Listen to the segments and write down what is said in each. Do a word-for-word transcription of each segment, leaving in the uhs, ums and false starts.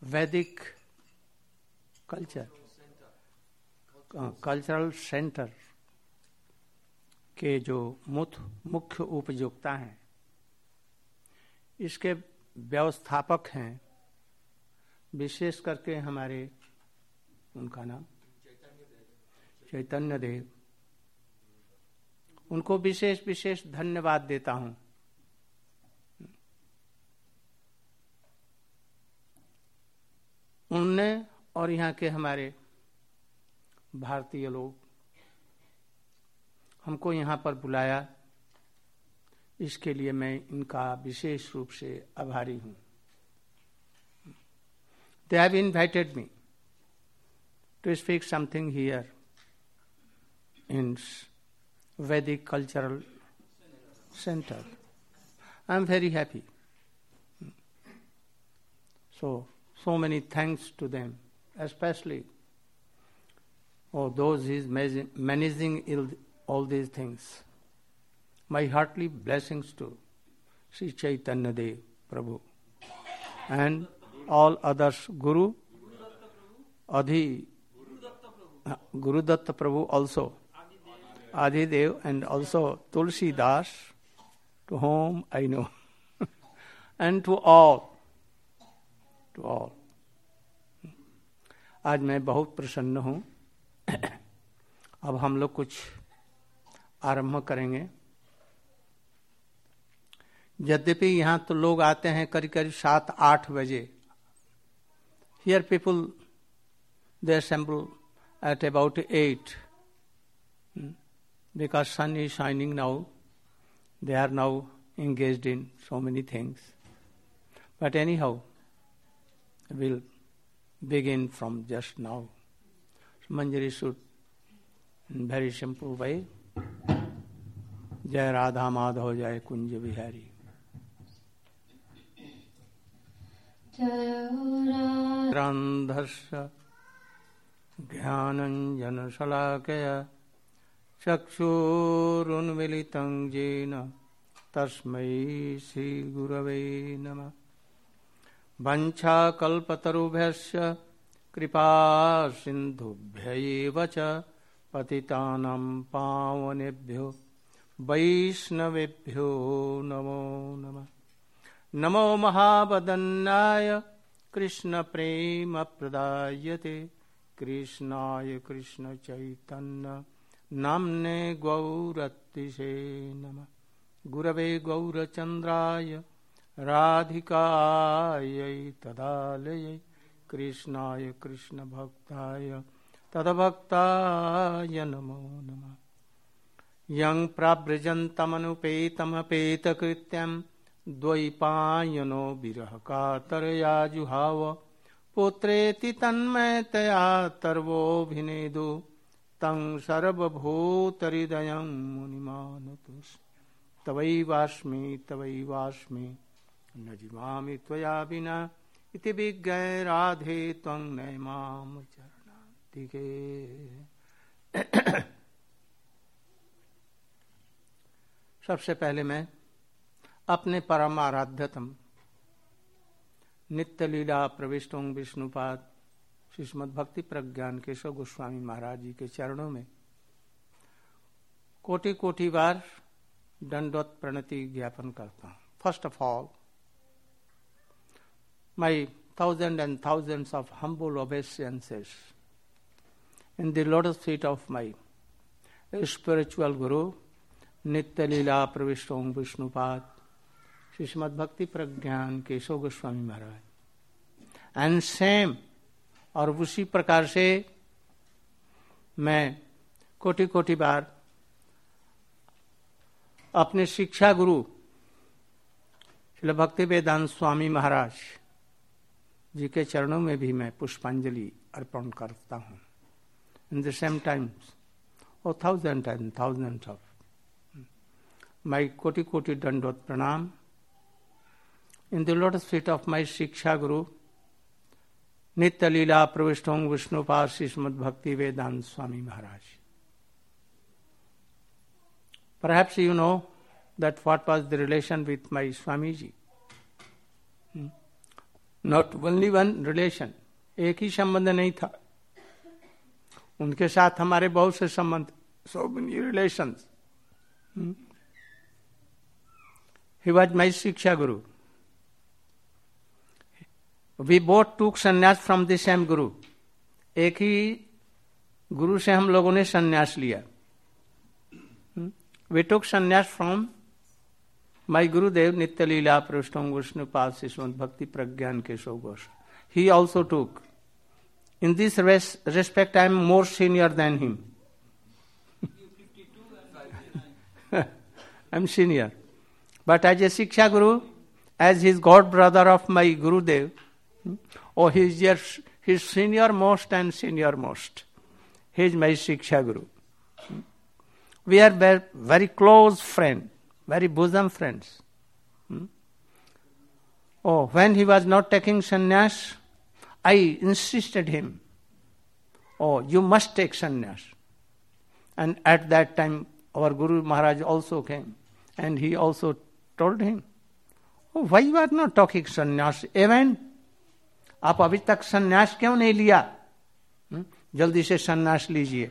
वैदिक culture cultural centre के जो मुख्य उपयोक्ता हैं, इसके व्यवस्थापक हैं, विशेष करके हमारे, उनका नाम चैतन्य देव, उनको विशेष विशेष धन्यवाद देता हूं। उनने और यहाँ के हमारे भारतीय लोग हमको यहाँ पर बुलाया, इसके लिए मैं इनका विशेष रूप से आभारी हूँ। They have invited me to speak something here in Vedic Cultural Center. I am very happy. So, so many thanks to them, especially oh, those who is managing all these things. My heartily blessings to Sri Chaitanya Dev Prabhu and all others, Guru, Adhi, Guru Datta Prabhu also, Adi Dev, and also Tulsi Das, to whom I know, and to all, to all. आज मैं बहुत प्रसन्न हूँ। अब हम लोग कुछ आरंभ करेंगे। यद्यपि यहाँ तो लोग आते हैं करीब करीब सात आठ बजे। Here people, they assemble at about eight. Because sun is shining now, they are now engaged in so many things. But anyhow, we'll begin from just now. Manjari should, in very simple way, Jai Radha Madhav Jai Kunja Vihari. Randhasya Jnananjana Salakaya Chakshurunmilitam Jena Tasmai Sri Gurave Namah. Vancha kalpatarubhyasya kripa sindhubhya cha patitanam pavanebhyo vaishnavebhyo namo namah. Namo mahabadanyaya Krishna prema pradayate Krishnaya Krishna Chaitanya namne gauratise namah. Gurave gaurachandraya Radhikaya tadalaya Krishnaya Krishna bhaktaya tadabhaktaya namo namah. Yang prabrajantam apeta krityam Dvaipayano virahakataraya juhava Putreti tanmayataya tarvo bhinedu Tang sarvabhutaridayam munimanatus Tavaivasmi tavaivasmi Najimami tvaya vina iti viggay radhe tvang naimam charanantike. सबसे पहले मैं अपने परम आराध्यतम नित्य लीला प्रविष्टों विष्णुपाद श्रीमद् भक्ति प्रज्ञान केशव गोस्वामी महाराज जी के चरणों में कोटि कोटि बार दंडवत प्रणति ज्ञापन करता हूँ. First of all, my thousand and thousands of humble obeisances in the lotus feet of my spiritual Guru, Nitya Leela Pravishtom Vishnupad, Srimad Bhakti Pragyan Keshav Goswami Maharaj. And same, और उसी प्रकार से मैं कोटि कोटि बार अपने शिक्षा गुरु श्रील भक्ति वेदांत स्वामी महाराज जी के चरणों में भी मैं पुष्पांजलि अर्पण करता हूँ. In the same times oh thousand and thousand of my कोटि कोटि दंडवत प्रणाम in the lotus feet of my शिक्षा गुरु नित्य लीला प्रविष्टों विष्णुपाद Srimad Bhakti Vedanta Swami Maharaj. Perhaps you know that what was the relation with my Swamiji. Hmm? Not only one relation, एक ही संबंध नहीं था, उनके साथ हमारे बहुत से संबंध, so many relations. Hmm? He was my Shiksha Guru. We both took sannyas from the same Guru. एक ही गुरु से हम लोगों ने संन्यास लिया. Hmm? We took sannyas from my Gurudev Nitya Leela Prushtong Vishnupad Siswant Bhakti Pragyan Keshav Ghosh. He also took. In this res- respect, I am more senior than him. I am senior. But as a Shiksha Guru, as his god brother of my Gurudev, oh, he is your, his senior most and senior most. He is my Shiksha Guru. We are very, very close friends, very bosom friends. Oh, when he was not taking sannyas, I insisted him, oh, you must take sannyas. And at that time, our Guru Maharaj also came, and he also told him, oh, why you are not taking sannyas? Even, आप अभी तक संन्यास क्यों नहीं लिया? जल्दी से संन्यास लीजिए.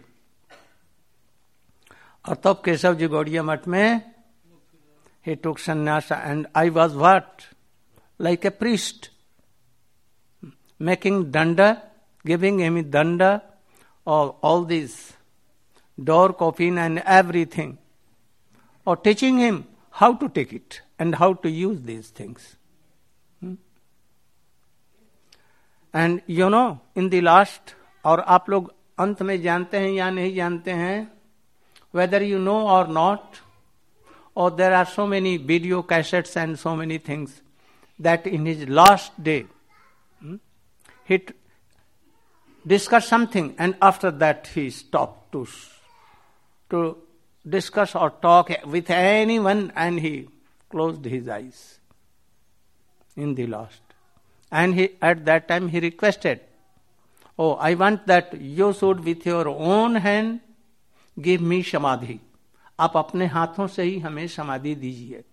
और तब केशव जी गौड़िया मठ में he took sannyas, and I was what? Like a priest, making danda, giving him danda, or all these door coffin and everything, or teaching him how to take it and how to use these things. Hmm? And you know, in the last, और आप लोग अंत में जानते हैं या नहीं जानते हैं, whether you know or not, or there are so many video cassettes and so many things, that in his last day, hmm, he t- discussed something, and after that he stopped to, to discuss or talk with anyone, and he closed his eyes in the last. And he, at that time he requested, oh, I want that you should with your own hand give me samadhi. आप अपने हाथों से ही हमें समाधि दीजिए.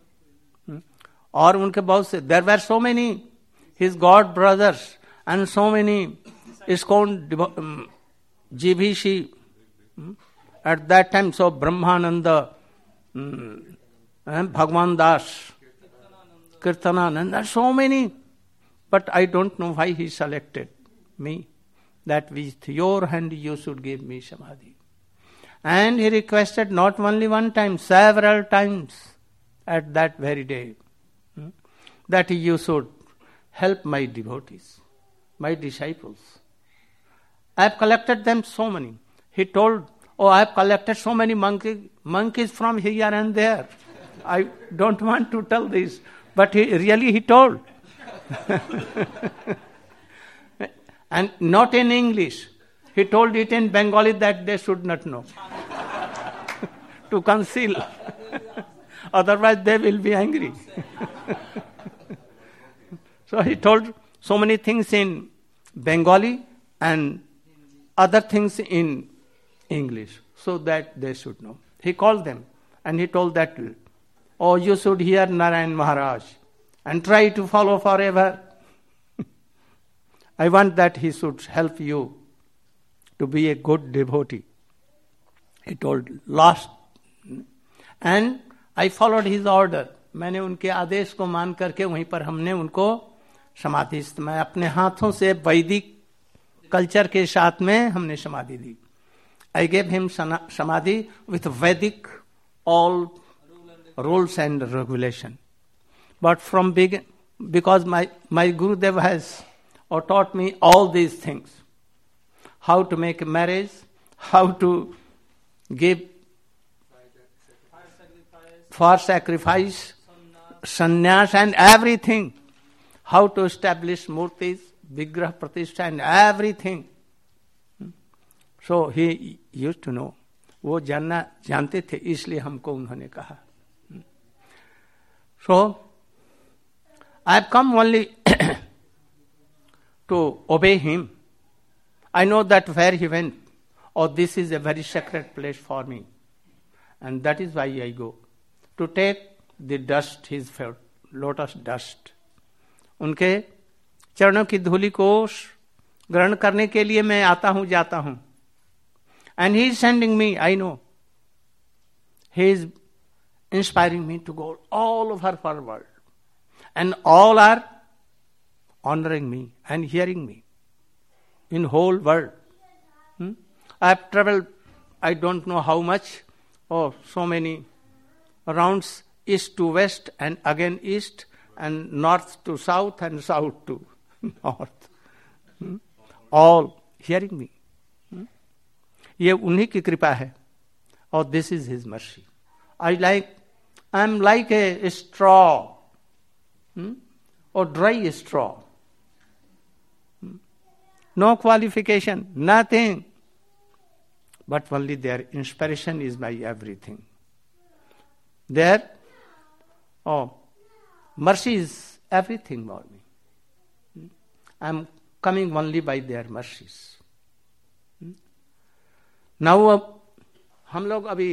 और उनके बहुत से, there were so many his god brothers and so many ISKCON G B C at that time, so Brahmananda, um, Bhagwan Das, Kirtanananda, so many, but I don't know why he selected me, that with your hand you should give me samadhi. And he requested not only one time, several times at that very day, hmm, that you should help my devotees, my disciples. I have collected them so many. He told, oh, I have collected so many monkey, monkeys from here and there. I don't want to tell this, but he, really he told. And not in English. He told it in Bengali that they should not know. To conceal. Otherwise they will be angry. So he told so many things in Bengali and other things in English, so that they should know. He called them and he told that, oh, you should hear Narayan Maharaj and try to follow forever. I want that he should help you to be a good devotee. He told last. And I followed his order. मैंने उनके आदेश को मान करके वहीं पर हमने उनको समाधि, मैं अपने हाथों से वैदिक कल्चर के साथ में हमने समाधि दी. I gave him samadhi with Vedic all rules and regulation. But from big, because my, my Gurudev has or taught me all these things. How to make a marriage, how to give for sacrifice, sannyas and everything. How to establish murtis, vigrah pratishtha and everything. So he used to know. वो जानना जानते थे, इसलिए हमको उन्होंने कहा. So I have come only to obey him. I know that where he went, oh, this is a very sacred place for me. And that is why I go. To take the dust, his lotus dust. उनके चरणों की धूलि को ग्रहण करने के लिए मैं आता हूं, जाता हूं. And he is sending me, I know. He is inspiring me to go all over the world. And all are honoring me and hearing me in whole world. Hmm? I have traveled, I don't know how much, oh, so many rounds, east to west and again east and north to south and south to north. Hmm? All hearing me. Hmm? ये उन्हीं की कृपा है और this is his mercy. I like, I am like a straw, hmm? or dry straw. Hmm? No qualification, nothing. But only their inspiration is my everything. Their oh, mercy is everything for me. Hmm? I am coming only by their mercies. Hmm? Now, अब हम लोग अभी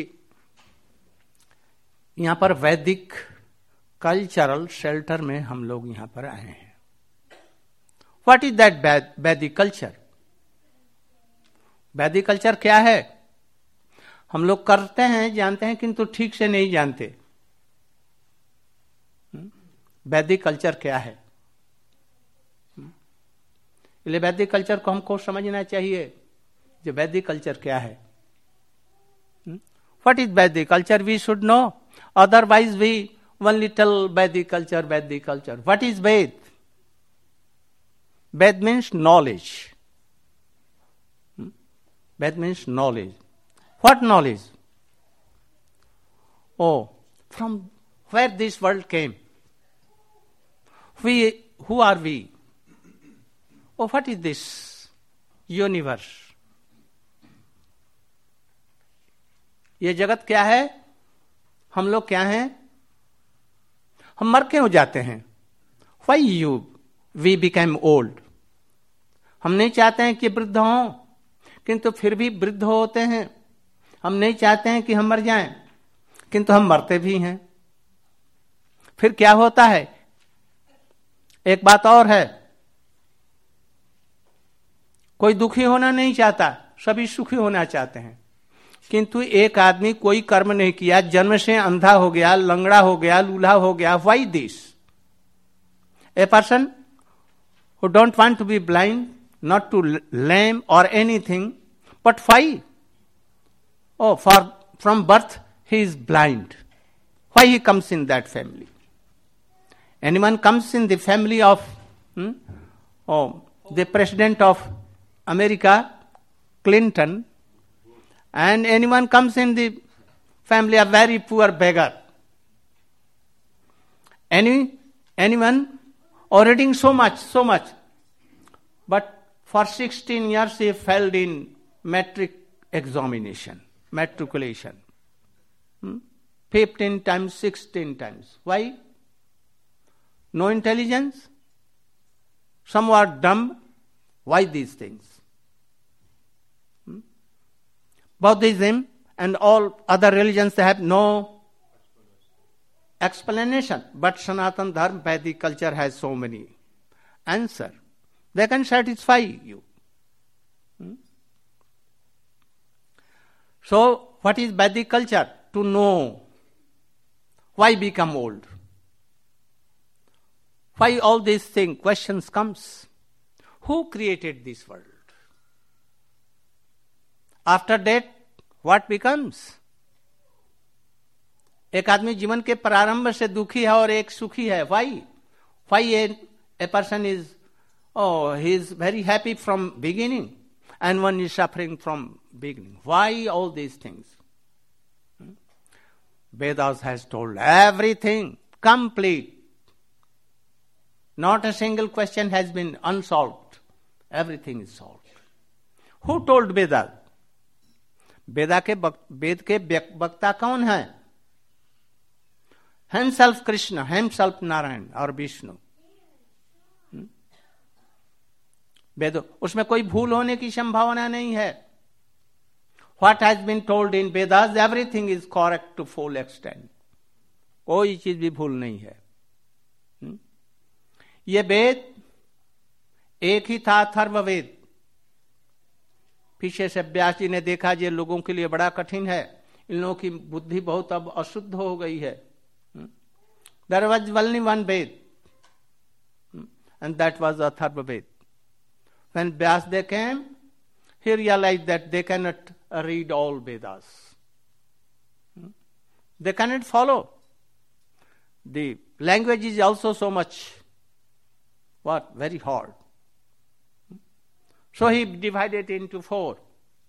यहाँ पर वैदिक cultural shelter में हम लोग यहाँ पर आए हैं. What is that Vedic culture? Vedic culture क्या है? हम लोग करते हैं, जानते हैं, किंतु ठीक से नहीं जानते. वैदिक कल्चर क्या है? इसलिए वैदिक कल्चर को हमको समझना चाहिए. जो वैदिक कल्चर क्या है? What is Vedic culture? We should know. Otherwise, we only tell Vedic culture, Vedic culture. What is Ved? Ved means knowledge. Hmm? Ved means knowledge. What knowledge? Oh, from where this world came. We, who are we? Oh, what is this universe? ये जगत क्या है? हम लोग क्या हैं? हम मर क्यों जाते हैं? Why you we became old? हम नहीं चाहते हैं कि वृद्ध हों, किंतु फिर भी वृद्ध होते हैं. हम नहीं चाहते हैं कि हम मर जाएं, किंतु हम मरते भी हैं. फिर क्या होता है? एक बात और है. कोई दुखी होना नहीं चाहता, सभी सुखी होना चाहते हैं. किंतु एक आदमी कोई कर्म नहीं किया, जन्म से अंधा हो गया, लंगड़ा हो गया, लूल्हा हो गया. Why this? A person who don't want to be blind, not to lame or anything, but why? Oh, for from birth he is blind. Why he comes in that family? Anyone comes in the family of hmm, oh, the president of America, Clinton, and anyone comes in the family of very poor beggar. Any anyone reading so much, so much. But for sixteen years he failed in matric examination, matriculation. Hmm? fifteen times, sixteen times. Why? No intelligence? Some are dumb. Why these things? Hmm? Buddhism and all other religions, they have no explanation. But Sanatana Dharma, Vedic culture has so many answers. They can satisfy you. Hmm? So, what is Vedic culture? To know why become old. Why all these things, questions comes. Who created this world? After that, what becomes? एक आदमी जीवन के प्रारंभ से दुखी है और एक सुखी है. Why? Why a, a person is, oh, he is very happy from beginning and one is suffering from beginning. Why all these things? Hmm? Vedas has told everything, complete. Not a single question has been unsolved. Everything is solved. Who told Veda? वेदा के वेद के वक्ता कौन है? Himself Krishna, himself Narayan और विष्णु. वेद, उसमें कोई भूल होने की संभावना नहीं है. What has been told in Vedas, everything is correct to full extent. कोई चीज भी भूल नहीं है. ये वेद एक ही था अथर्ववेद। पीछे से व्यास जी ने देखा ये लोगों के लिए बड़ा कठिन है, इन लोगों की बुद्धि बहुत अब अशुद्ध हो गई है। There was only one Ved, and that was Atharvaved. When Vyasdev came, he realized that they cannot read all Vedas. They cannot follow. The language is also so much, what, very hard. So he divided into four.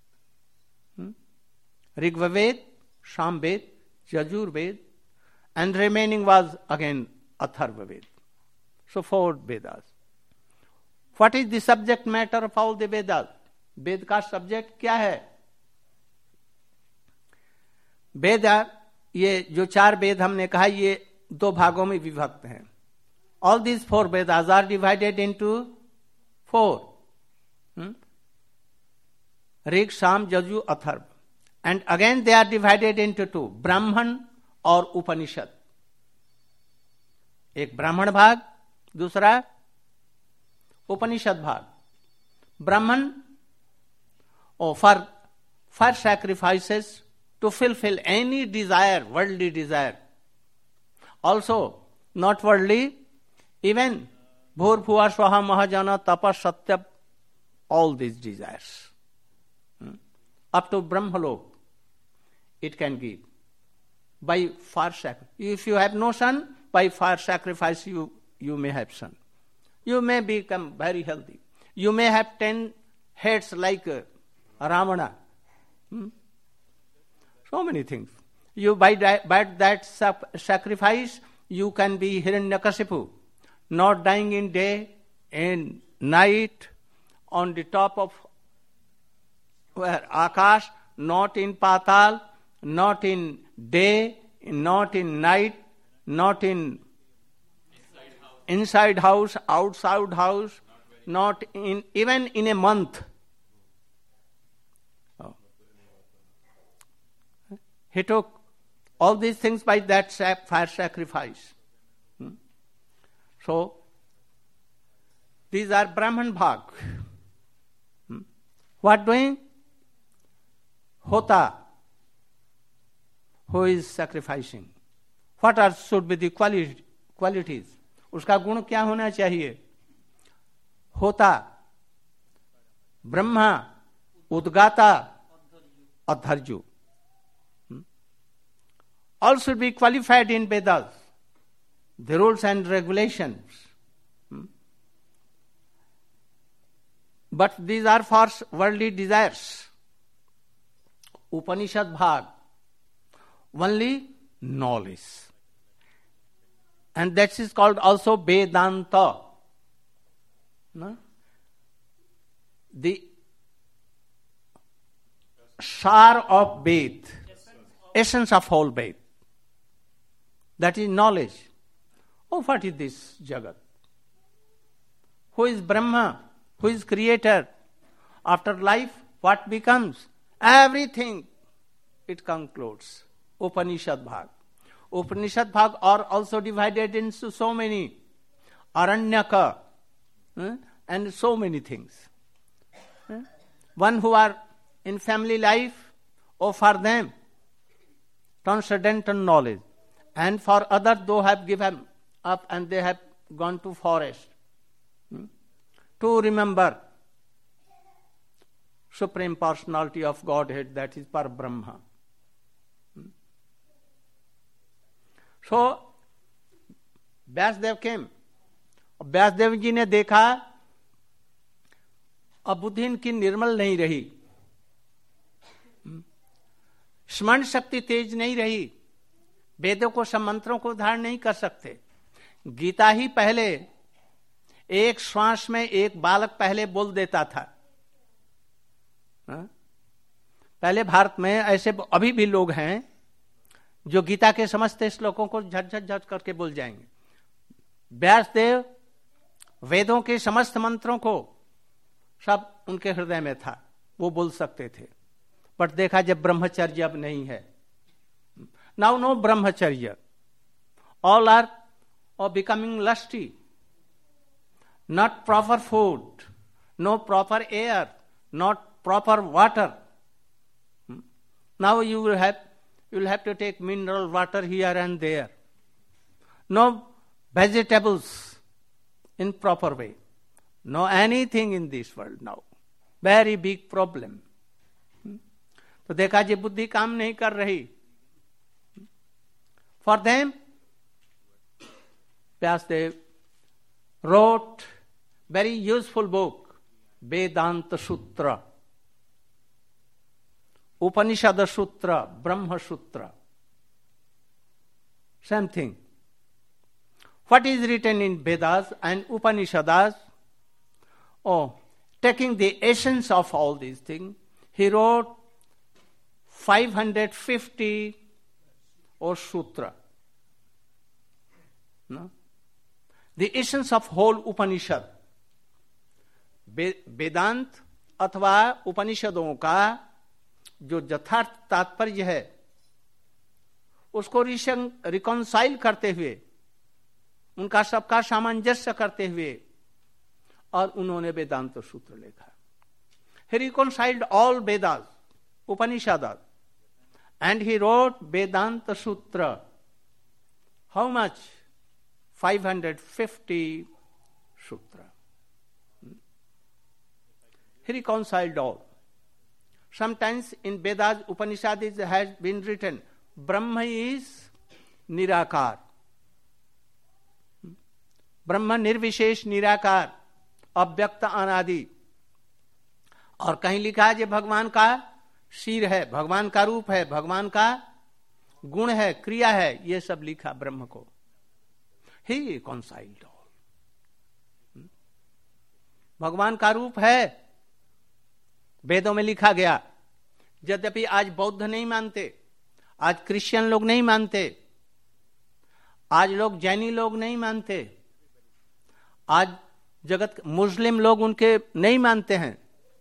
Rigvaved, Samved, Yajurved, and remaining was again Atharvaved. So four Vedas. What is the subject matter of all the Vedas? वेद का subject क्या है? वेद, ये जो चार वेद हमने कहा, ये दो भागों में विभक्त हैं. All these four Vedas are divided into four. Hmm? Rig, Sam, Yaju, Atharva. And again they are divided into two. Brahman और उपनिषद. एक ब्राह्मण भाग, दूसरा उपनिषद भाग. ब्राह्मण or for, for sacrifices to fulfill any desire, worldly desire. Also, not worldly, even bhur bhuva swaha mahajana tapa satya, all these desires. Hmm? Up to Brahmalok, it can give. By fire sacrifice. If you have no son, by fire sacrifice you, you may have son. You may become very healthy. You may have ten heads like uh, Ramana. Hmm? So many things. You by that, by that sacrifice, you can be Hiranyakasipu, not dying in day and night, on the top of where Akash, not in Patal, not in day, not in night, not in inside house, outside house, not in even in a month. Oh. He took all these things by that fire sacrifice. Hmm? So, these are Brahman Bhag. Hmm? What doing? Hota, who is sacrificing. What are should be the quali- qualities? उसका गुण क्या होना चाहिए? होता, Brahma, उद्गाता, अधर्जु. All should be qualified in Vedas, the rules and regulations. But these are for worldly desires. Upanishad Bhag, only knowledge. And that is called also Vedanta. No? The sar of Ved, essence of whole Ved. That is knowledge. Oh, what is this Jagat? Who is Brahma? Who is creator? After life, what becomes? Everything it concludes. Upanishad Bhag. Upanishad Bhag are also divided into so many. Aranyaka. Eh? And so many things. Eh? One who are in family life, or for them, transcendental knowledge. And for others, those have given up and they have gone to forest. Hmm? To remember Supreme Personality of Godhead, that is Parabrahma. Hmm? So, Vyasdev came. Vyasdev जी ने देखा अब बुद्धि इनकी निर्मल नहीं रही, स्मरण शक्ति तेज नहीं रही, वेदों को सब मंत्रों को धारण नहीं कर सकते. गीता ही पहले एक श्वास में एक बालक पहले बोल देता था. हा? पहले भारत में ऐसे अभी भी लोग हैं जो गीता के समस्त श्लोकों को झट झट झट करके बोल जाएंगे. व्यासदेव वेदों के समस्त मंत्रों को सब उनके हृदय में था, वो बोल सकते थे. बट देखा जब ब्रह्मचर्य अब नहीं है. Now no brahmacharya. All are और becoming lusty. not proper food, no proper air, not proper water. Hmm? Now you will have you will have to take mineral water here and there. No vegetables in proper way. No anything in this world now. Very big problem. तो देखा जी बुद्धि काम नहीं कर रही. For them, Vyasdev wrote very useful book, Vedanta Sutra, Upanishad Sutra, Brahma Sutra. Same thing. What is written in Vedas and Upanishads? Oh, taking the essence of all these things, he wrote five hundred fifty or sutra. No? The essence of whole Upanishad. वेदांत अथवा उपनिषदों का जो यथार्थ तात्पर्य है उसको reconcile करते हुए, उनका सबका सामंजस्य करते हुए, और उन्होंने वेदांत सूत्र लिखा. He reconciled all Vedas, Upanishads, and he wrote Vedanta Sutra. How much? five hundred fifty sutra. He reconciled all. Sometimes in Vedas, Upanishads it has been written, Brahma is Nirakar. Brahma निर्विशेष निराकार, अव्यक्त अनादि. और कहीं लिखा है जो भगवान का सिर है, भगवान का रूप है, भगवान का गुण है, क्रिया है, ये सब लिखा ब्रह्म को. He reconciled all. भगवान का रूप है, वेदों में लिखा गया. यद्यपि आज बौद्ध नहीं मानते, आज क्रिश्चियन लोग नहीं मानते, आज लोग जैनी लोग नहीं मानते, आज जगत मुस्लिम लोग उनके नहीं मानते हैं.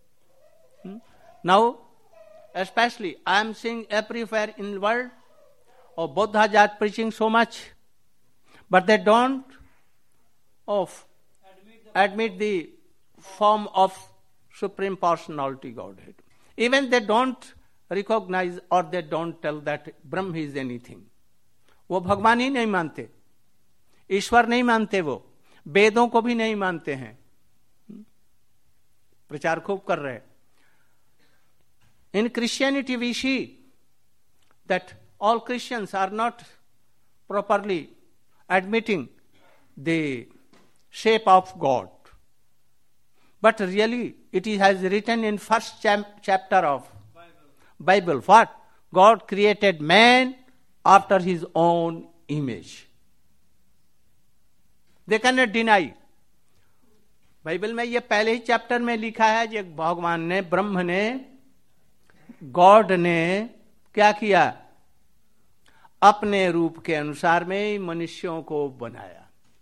Now especially I am seeing everywhere in the world, oh, Buddha is preaching so much, but they don't of admit the form of Supreme Personality Godhead. Even they don't recognize or they don't tell that Brahma is anything. वो भगवान ही नहीं मानते, ईश्वर नहीं मानते, वो वेदों को भी नहीं मानते हैं. प्रचार खूब कर रहे. In Christianity we see that all Christians are not properly admitting the shape of God. But really it has written in first chap- chapter of Bible. Bible. What? God created man after his own image. They cannot deny. Bible में ये पहले ही chapter में लिखा है कि भगवान ने, ब्रह्म ने, गॉड ने क्या किया? अपने रूप के अनुसार में मनुष्यों को बनाया.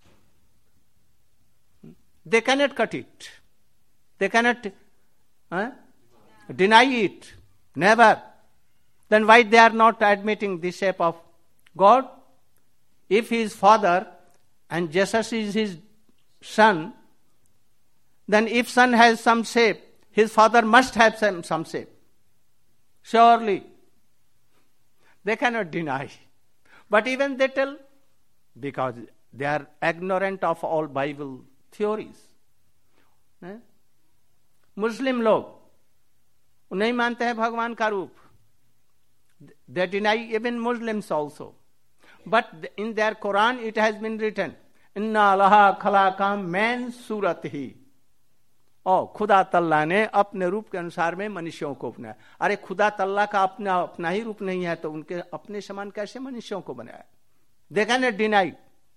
They cannot cut it. They cannot uh, deny it. Never. Then why they are not admitting the shape of God? If he is father and Jesus is his son, then if son has some shape, his father must have some, some shape. Surely. They cannot deny. But even they tell, because they are ignorant of all Bible theories. eh? मुस्लिम लोग नहीं मानते हैं भगवान का रूप. They deny even Muslims also. But in their Quran it has been written, Inna Allaha khalaqam man suratihi. और खुदा तल्ला ने अपने रूप के अनुसार में मनुष्यों को बनाया. अरे खुदा तल्ला का अपना अपना ही रूप नहीं है तो उनके अपने समान कैसे मनुष्यों को बनाया? They cannot deny.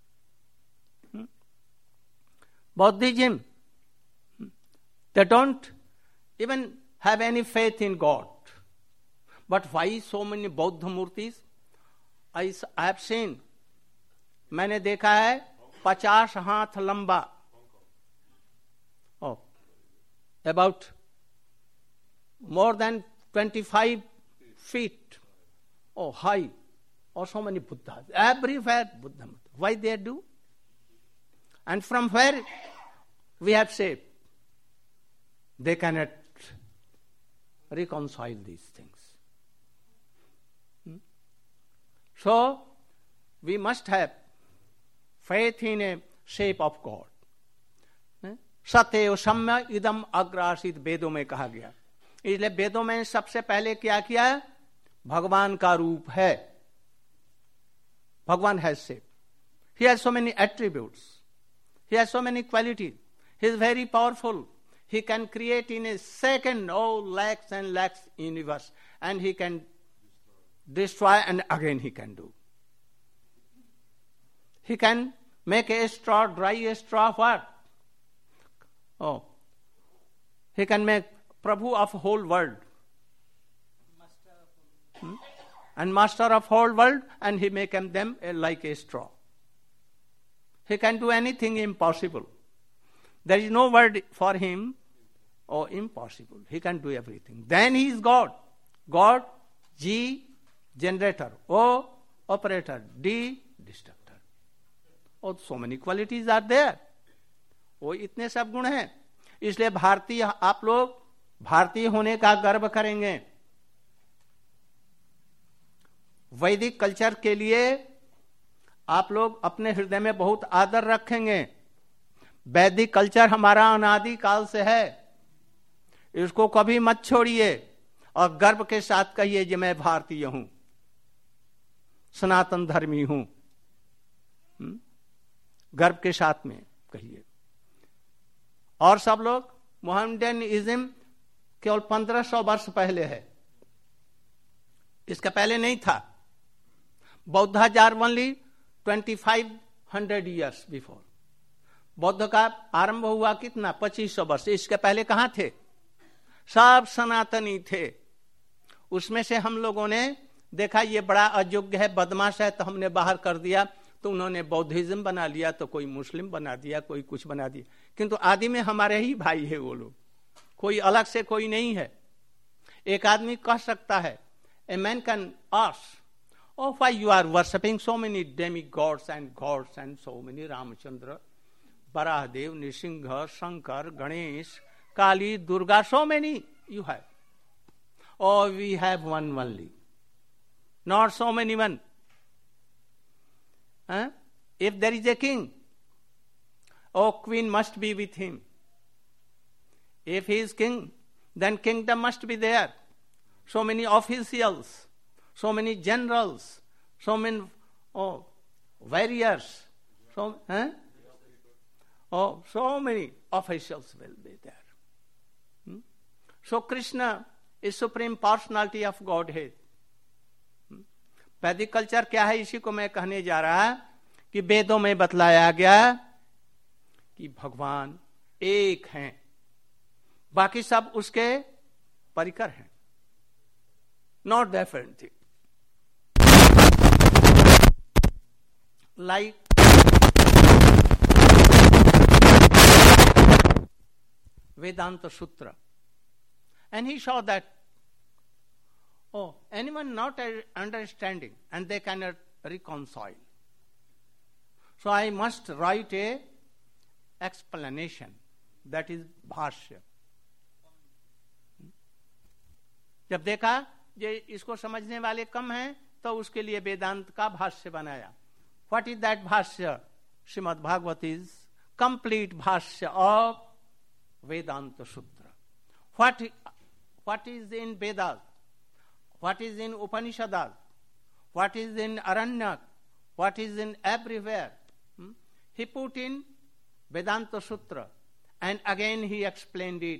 Buddhism, they don't even have any faith in God. But why so many Buddha murtis? I, I have seen, मैंने देखा है पचास हाथ लंबा, oh, about more than twenty-five feet, oh, high, or so many Buddhas. Everywhere Buddha. Why they do? And from where we have said they cannot reconcile these things. Hmm? So, we must have faith in a shape of God. सत्य सम्य इदम अग्रासित वेदों में कहा गया. इसलिए वेदों में सबसे पहले क्या किया है? भगवान का रूप है. भगवान has shape. He has so many attributes. He has so many qualities. He is very powerful. He can create in a second all lakhs and lakhs universe, and he can destroy and again he can do. He can make a straw, dry a straw, what? Oh, he can make Prabhu of whole world. Hmm? And master of whole world, and he make them like a straw. He can do anything impossible. There is no word for him, oh, impossible. He can do everything. Then he is God. God, G, generator. O, operator. D, destructor. Oh, so many qualities are there. वो इतने सब गुण हैं. इसलिए भारतीय, आप लोग भारतीय होने का गर्व करेंगे. वैदिक कल्चर के लिए आप लोग अपने हृदय में बहुत आदर रखेंगे. वैदिक कल्चर हमारा अनादि काल से है. इसको कभी मत छोड़िए और गर्व के साथ कहिए कि मैं भारतीय हूं, सनातन धर्मी हूं. गर्व के साथ में कहिए. और सब लोग मोहम्मडनिज्म केवल पंद्रह सौ वर्ष पहले है. इसका पहले नहीं था. बौद्धाचार only twenty five hundred years before. बौद्ध का आरंभ हुआ कितना? पच्चीस सौ वर्ष. इसके पहले कहां थे? सब सनातनी थे. उसमें से हम लोगों ने देखा ये बड़ा अयोग्य है, बदमाश है, तो हमने बाहर कर दिया. तो उन्होंने बौद्धिज्म बना लिया, तो कोई मुस्लिम बना दिया, कोई कुछ बना दिया. किंतु आदि में हमारे ही भाई है वो लोग. कोई अलग से कोई नहीं है. एक आदमी कह सकता है, a man can ask, oh, why you are worshipping so many demigods and gods and so many Ramachandra, Barahadev, Nisingha, Shankar, Ganesh, Kali, Durga, so many you have. Oh, we have one only. Not so many one. Huh? If there is a king, oh, queen must be with him. If he is king, then kingdom must be there. So many officials, so many generals, so many oh, warriors, so, huh? oh, so many officials will be there. Hmm? So Krishna is supreme personality of Godhead. Vedic culture क्या है? इसी को मैं कहने जा रहा कि वेदों में बतलाया गया कि भगवान एक हैं, बाकी सब उसके परिकर हैं. Not different thing. Like Vedanta Sutra. And he saw that, oh, anyone not understanding and they cannot reconcile. So I must write a explanation, that is bhashya. जब देखा ये इसको समझने वाले कम हैं, तो उसके लिए वेदांत का भाष्य बनाया. What is that भाष्य? श्रीमद् भागवत is complete भाष्य of Vedanta Sutra. What, what is in Vedas? What is in Upanishads? What is in Aranyak? What is in everywhere? Hmm? He put in Vedanta Sutra and again he explained it.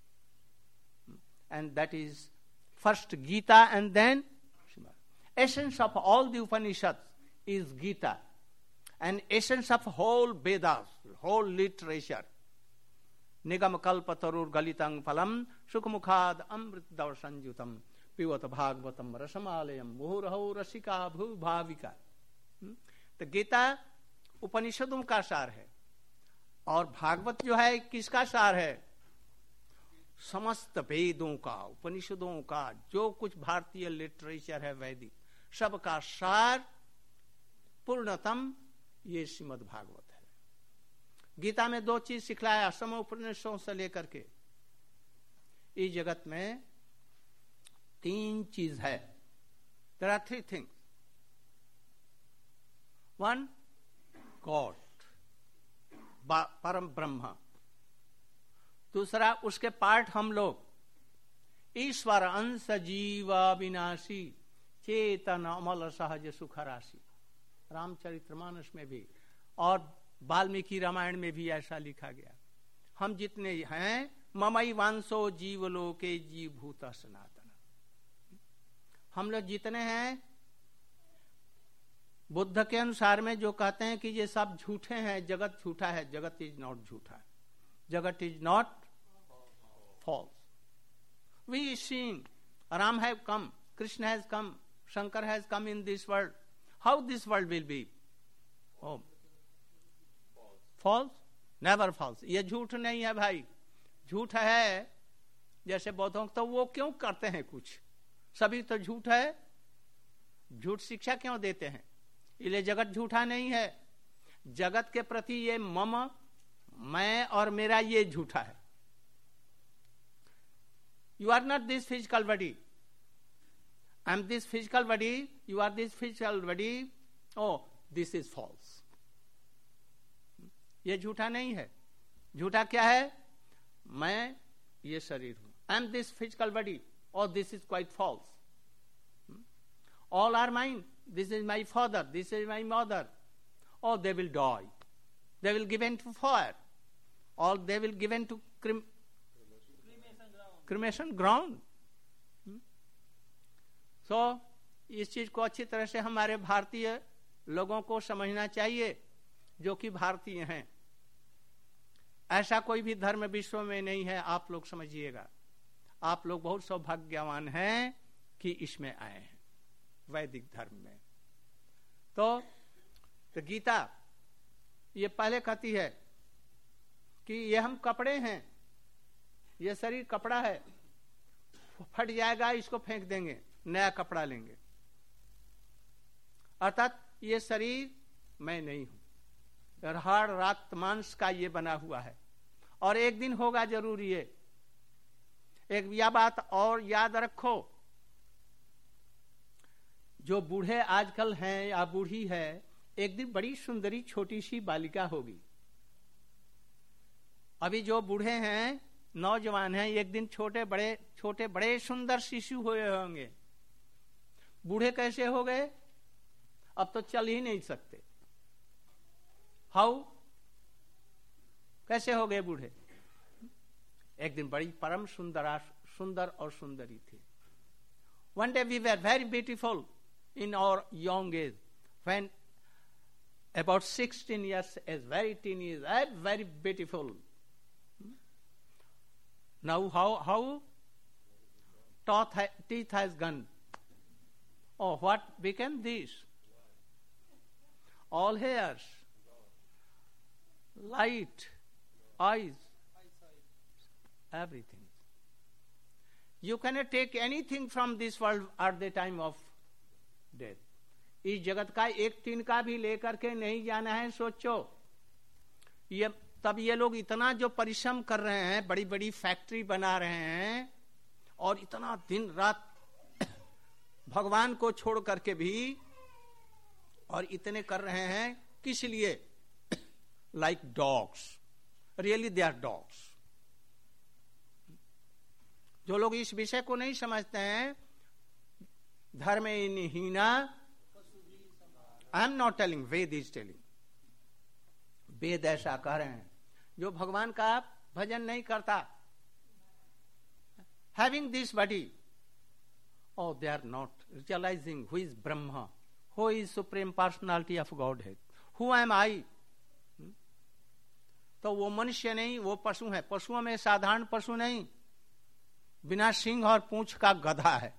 And that is first Gita and then Srimad. Essence of all the Upanishads is Gita. And essence of whole Vedas, whole literature. Nigam kalpa tarur galitang phalam sukmukhad amrit darshanjutam pivat bhagavatam rasamalayam muhurho rasika bhu bhavika. तो गीता उपनिषदों का सार है और भागवत जो है किसका सार है? समस्त वेदों का, उपनिषदों का, जो कुछ भारतीय लिटरेचर है वैदिक, सबका सार पूर्णतम ये श्रीमद् भागवत है. गीता में दो चीज सिखलाया, समोपनिषदों से लेकर के। इस जगत में तीन चीज है। There are three things. One, God, परम ब्रह्म। दूसरा, उसके पार्ट हम लोग, ईश्वर अंश जीव विनाशी चेतन अमल सहज सुख राशि। रामचरितमानस में भी और वाल्मीकि रामायण में भी ऐसा लिखा गया। हम जितने हैं, ममई वांसो जीवलोके जीवभूत सनातन। हम लोग जितने हैं, बुद्ध के अनुसार में जो कहते हैं कि ये सब झूठे हैं, जगत झूठा है, जगत इज नॉट झूठा, जगत is not false. We seen Ram have come, Krishna has come, Shankar has come in this world. How this world will be? Oh false? Never false. ये झूठ नहीं है भाई, झूठ है। जैसे बौद्धों तो वो क्यों करते हैं कुछ, सभी तो झूठ है, झूठ शिक्षा क्यों देते हैं? इसलिए जगत झूठा नहीं है। जगत के प्रति ये मम, मैं और मेरा, ये झूठा है। You are not this physical body, I am this physical body, you are this physical body, oh this is false. ये झूठा नहीं है। झूठा क्या है? मैं ये शरीर हूं, I am this physical body, और this is quite false. All are mine. This is my father. This is my mother. Or they will die. They will given to fire. Or they will given to crem- cremation ground. Cremation ground. Hmm? So, इस चीज को अच्छी तरह से हमारे भारतीय लोगों को समझना चाहिए, जो कि भारतीय हैं। ऐसा कोई भी धर्म विश्व में नहीं है, आप लोग समझिएगा। आप लोग बहुत सौभाग्यवान हैं कि इसमें आए हैं, वैदिक धर्म में। तो, तो गीता ये पहले कहती है कि ये हम कपड़े हैं, ये शरीर कपड़ा है, फट जाएगा, इसको फेंक देंगे, नया कपड़ा लेंगे। अर्थात ये शरीर मैं नहीं हूं, हाड़ रात मांस का ये बना हुआ है, और एक दिन होगा जरूर। ये एक यह बात और याद रखो, जो बूढ़े आजकल हैं या बूढ़ी है, एक दिन बड़ी सुंदरी छोटी सी बालिका होगी। अभी जो बूढ़े हैं, नौजवान हैं, एक दिन छोटे बड़े छोटे बड़े सुंदर शिशु हुए होंगे। बूढ़े कैसे हो गए? अब तो चल ही नहीं सकते। हाउ? कैसे हो गए बूढ़े? एक दिन बड़ी परम सुंदर सुंदर और सुंदरी थी। One day we were very beautiful in our young age, when about sixteen years as very teenage, very beautiful. Now how how teeth has gone. Oh, what became this? All hairs, light, eyes, everything. You cannot take anything from this world at the time of death. इस जगत का एक तिनका भी लेकर के नहीं जाना है। सोचो, ये तब ये लोग इतना जो परिश्रम कर रहे हैं, बड़ी बड़ी फैक्ट्री बना रहे हैं, और इतना दिन रात भगवान को छोड़ करके भी, और इतने कर रहे हैं किस लिए? Like dogs, really they are dogs. जो लोग इस विषय को नहीं समझते हैं, धर्म हीना, I am not telling, Veda is telling. Veda ऐसा कह रहे हैं, जो भगवान का भजन नहीं करता, having this body, oh they are not realizing who is Brahma, who is supreme personality of Godhead, who am I? तो वो मनुष्य नहीं, वो पशु है। पशुओं में साधारण पशु नहीं, बिना सिंह और पूंछ का गधा है।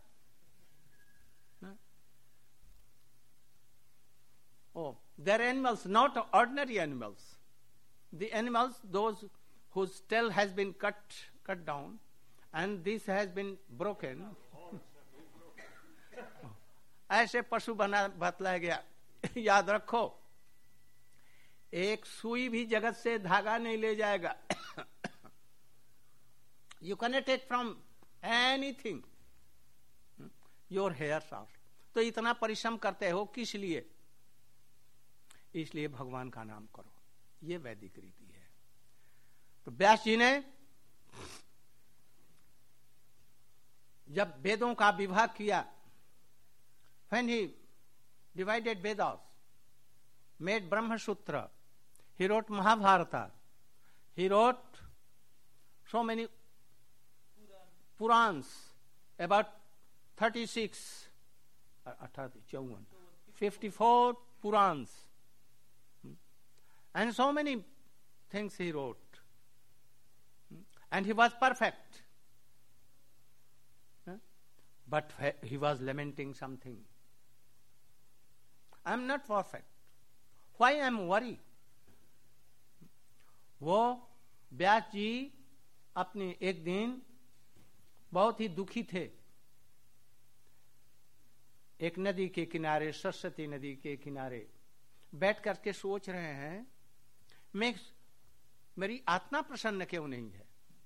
Oh, they are animals, not ordinary animals. The animals, those whose tail has been cut cut down, and this has been broken. ऐसे पशु बना बतलाया गया। याद रखो, एक सुई भी जगत से धागा नहीं ले जाएगा. You cannot take from anything your hairs are. तो इतना परिश्रम करते हो किस लिए? इसलिए भगवान का नाम करो. ये वैदिक रीति है. तो व्यास जी ने जब वेदों का विभाग किया, when he divided Vedas, made Brahma Sutra, he wrote Mahabharata, he wrote so many Purans, about thirty-six, fifty-four Purans, and so many things he wrote, and he was perfect, but he was lamenting something. I am not perfect. Why I am worried? वो व्यास जी अपने एक दिन बहुत ही दुखी थे. एक नदी के किनारे, सरस्वती नदी के किनारे बैठ करके सोच रहे हैं, मैं मेरी आत्मा प्रसन्न क्यों नहीं है.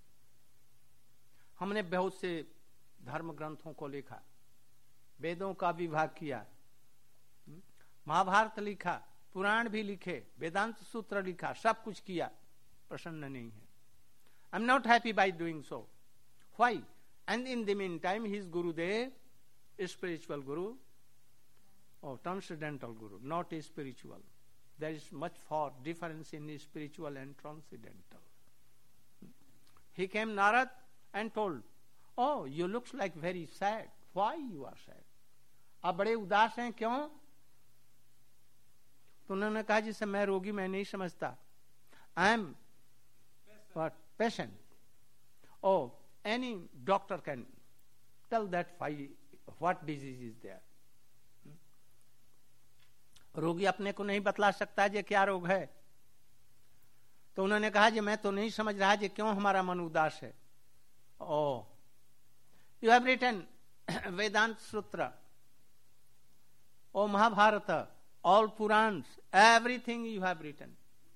हमने बहुत से धर्म ग्रंथों को लिखा, वेदों का विभाग किया, महाभारत लिखा, पुराण भी लिखे, वेदांत सूत्र लिखा, सब कुछ किया, प्रसन्न नहीं है. I am not happy by doing so. Why? And in the meantime his Gurudev, spiritual guru or transcendental guru, not spiritual. There is much far difference in spiritual and transcendental. He came Narad and told, oh, you looks like very sad. Why you are sad? आप बड़े उदास हैं क्यों? तो उन्होंने कहा, जिसे मैं रोगी मैं नहीं समझता. I am what? Patient. Oh, any doctor can tell that why, what disease is there. रोगी अपने को नहीं बतला सकता जे क्या रोग है. तो उन्होंने कहा, जे मैं तो नहीं समझ रहा जे क्यों हमारा मन उदास है. Oh, you have written Vedanta Sutra, oh Mahabharat, all Purans, everything you have written,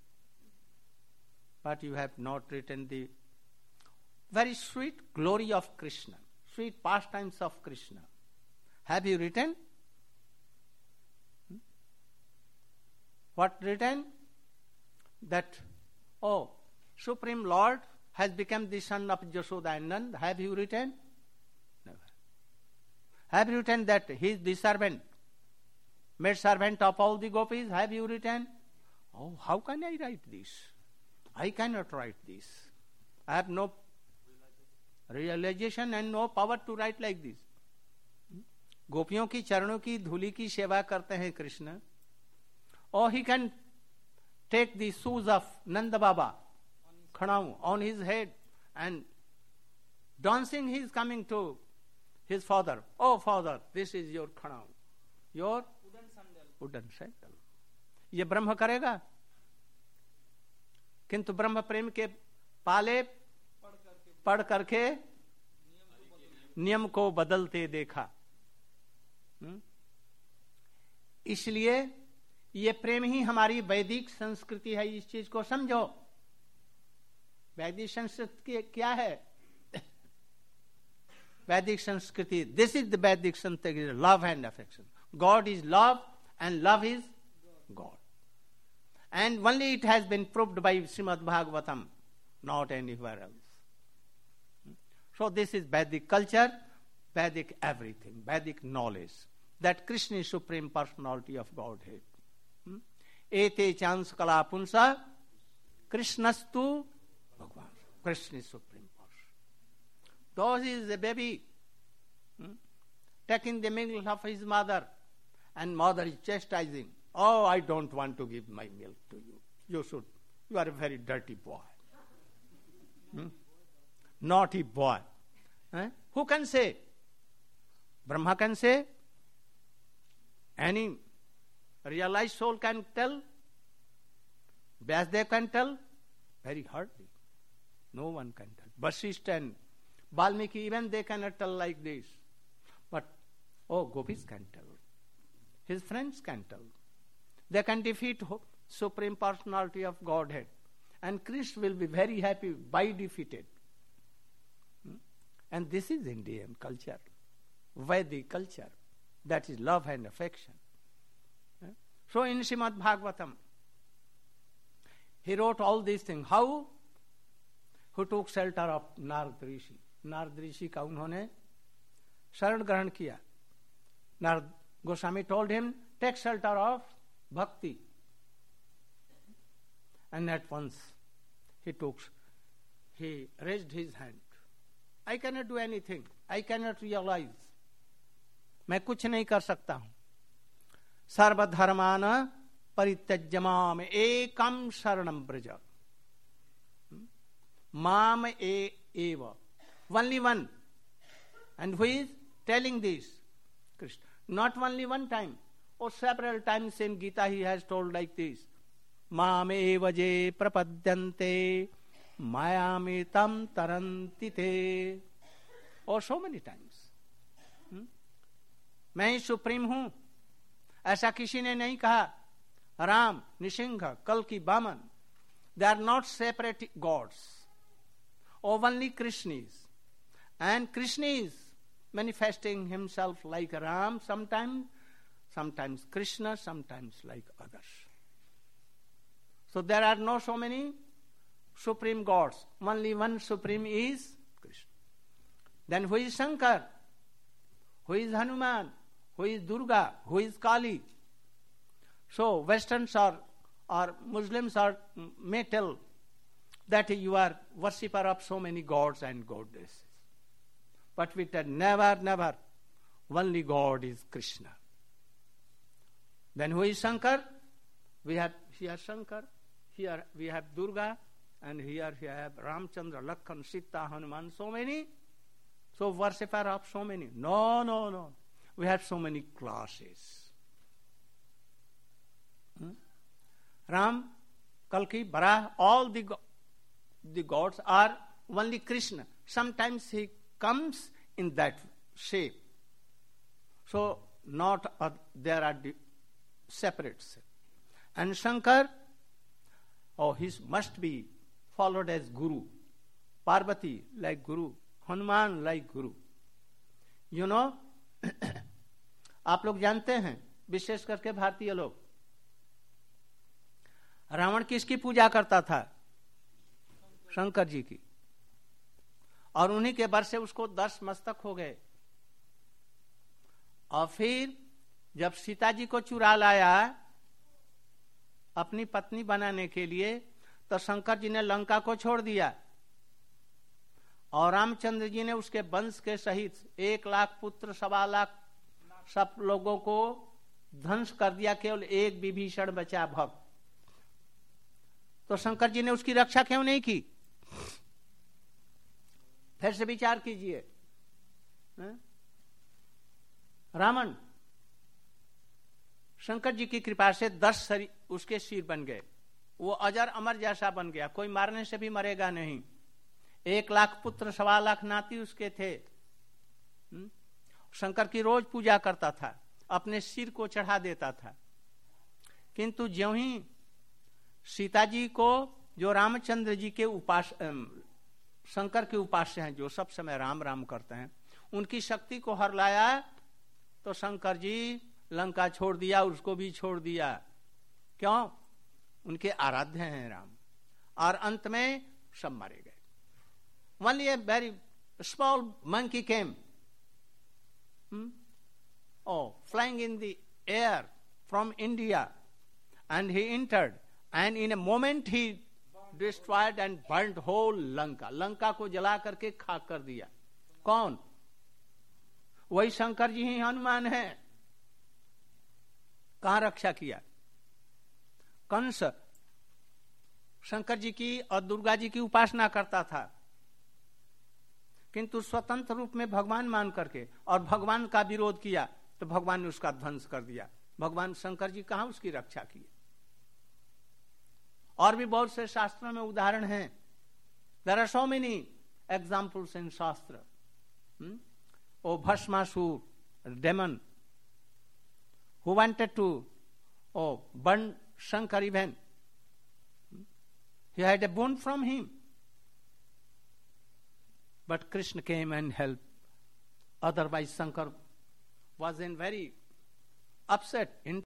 but you have not written the very sweet glory of Krishna, sweet pastimes of Krishna. Have you written? What written? That, oh, Supreme Lord has become the son of Jashoda and Nand. Have you written? Never. Have you written that he is the servant, made servant of all the gopis? Have you written? Oh, how can I write this? I cannot write this. I have no realization and no power to write like this. गोपियों की चरणों की धूली की सेवा करते हैं Krishna. Or he can take the shoes of Nanda Baba, Khanau, on his head, and dancing he is coming to his father. Oh father, this is your Khanau, your wooden sandal. Wooden sandal. ये ब्रह्म करेगा? किंतु ब्रह्म प्रेम के पाले पढ़ करके नियम को बदलते देखा. इसलिए ये प्रेम ही हमारी वैदिक संस्कृति है. इस चीज को समझो. वैदिक संस्कृति क्या है? वैदिक संस्कृति, this is the Vedic sanskriti, love and affection. God is love and love is God. And only it has been proved by Srimad Bhagavatam, not anywhere else. So this is Vedic culture, Vedic everything, Vedic knowledge that Krishna is supreme personality of Godhead. एते चांस कला पुंसा कृष्णस्तु भगवान. Krishna is supreme person. Those is a baby hmm, taking the milk of his mother, and mother is chastising. Oh, I don't want to give my milk to you. You should. You are a very dirty boy. Hmm? Naughty boy. Eh? Who can say? Brahma can say. Any realized soul can tell. Vyasdev can tell. Very hardly. No one can tell. Vasishtha and Valmiki, even they cannot tell like this. But, oh, gopis can tell. His friends can tell. They can defeat Supreme Personality of Godhead. And Krishna will be very happy by defeated. Hmm? And this is Indian culture, Vedic culture. That is love and affection. Hmm? So in Srimad Bhagavatam, he wrote all these things. How? Who took shelter of Narad Rishi. Narad Rishi का उन्होंने शरण ग्रहण किया. Narad Goswami told him, take shelter of bhakti. And at once he took, he raised his hand. I cannot do anything. I cannot realize. मैं कुछ नहीं कर सकता हूं. सर्वधर्मान परित्यज्य माम एकम शरणम ब्रज. माम ए एव. Only one. And who is telling this? Krishna. Not only one time, or several times in Gita he has told like this. Mame vaje prapadyante mayami tam taranti te. Or so many times. Hmm? मैं ही supreme हूं ऐसा किसी ने नहीं कहा. राम, निसिंह, कल्कि, Vaman, they are not separate gods. Or only Krishna is. And Krishna is manifesting himself like Ram sometimes, sometimes Krishna, sometimes like others. So there are no so many supreme gods. Only one supreme is Krishna. Then who is Shankar? Who is Hanuman? Who is Durga? Who is Kali? So Westerns or, or Muslims are, may tell that you are worshipper of so many gods and goddesses. But we tell never, never. Only God is Krishna. Then who is Shankar? We have here Shankar, here we have Durga, and here we have Ramchandra, Lakhan, Sita, Hanuman, so many. So worshipper of so many. No, no, no. We have so many classes. Hmm? Ram, Kalki, Barah, all the, go- the gods are only Krishna. Sometimes he comes in that shape. So not uh, there are the separate. And Shankar, oh, he must be followed as Guru. Parvati like Guru. Hanuman like Guru. You know, आप लोग जानते हैं, विशेष करके भारतीय लोग, रावण किसकी पूजा करता था? शंकर जी की. और उन्हीं के बर से उसको दस मस्तक हो गए. और फिर जब सीता जी को चुरा लाया अपनी पत्नी बनाने के लिए, तो शंकर जी ने लंका को छोड़ दिया और रामचंद्र जी ने उसके वंश के सहित एक लाख पुत्र, सवा लाख सब लोगों को ध्वंस कर दिया. केवल एक विभीषण बचा भक्त. तो शंकर जी ने उसकी रक्षा क्यों नहीं की? फिर से विचार कीजिए. रावण शंकर जी की कृपा से दस शरीर उसके सिर बन गए. वो अजर अमर जैसा बन गया. कोई मारने से भी मरेगा नहीं. एक लाख पुत्र, सवा लाख नाती उसके थे. शंकर की रोज पूजा करता था, अपने सिर को चढ़ा देता था. किंतु ज्यों ही सीता जी को, जो रामचंद्र जी के उपास शंकर के उपास्य हैं, जो सब समय राम राम करते हैं, उनकी शक्ति को हर लाया, तो शंकर जी लंका छोड़ दिया, उसको भी छोड़ दिया. क्यों? उनके आराध्य हैं राम. और अंत में सब मारे गए. Only a very small monkey came, hmm? oh, flying in the air from India, and he entered, and in a moment he destroyed and burnt whole Lanka. Lanka को जला करके खाक कर दिया. कौन? वही शंकर जी ही हनुमान है. कहां रक्षा किया? कंस शंकर जी की और दुर्गा जी की उपासना करता था, किंतु स्वतंत्र रूप में भगवान मान करके, और भगवान का विरोध किया तो भगवान ने उसका ध्वंस कर दिया. भगवान शंकर जी कहां उसकी रक्षा की? और भी बहुत से शास्त्रों में उदाहरण हैं. There are so many examples in shastra. Oh Bhasmasur, demon, who wanted to oh burn Shankar even. He had a boon from him. But Krishna came and helped. Otherwise Shankar was in very upset, in